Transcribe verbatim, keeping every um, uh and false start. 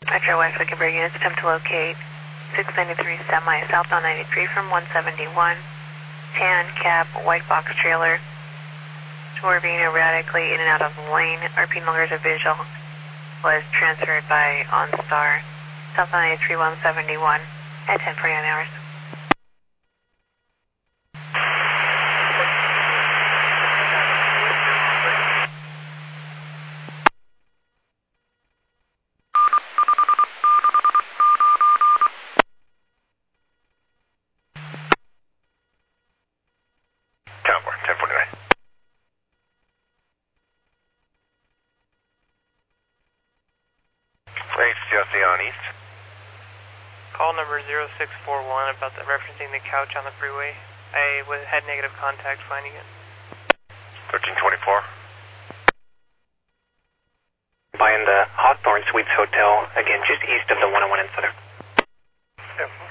Metro West Wickenburg units attempt to locate six ninety-three semi southbound ninety-three from one seventy-one. Tan cab white box trailer. Swerving erratically in and out of the lane. R P no longer a visual. Was transferred by OnStar. Southbound ninety-three one seventy-one at ten forty-nine hours. H C L C on East. Call number zero six four one about the referencing the couch on the freeway. I was, had negative contact finding it. thirteen twenty-four. By in the Hawthorne Suites Hotel, again, just east of the one oh one in Southern. Yeah.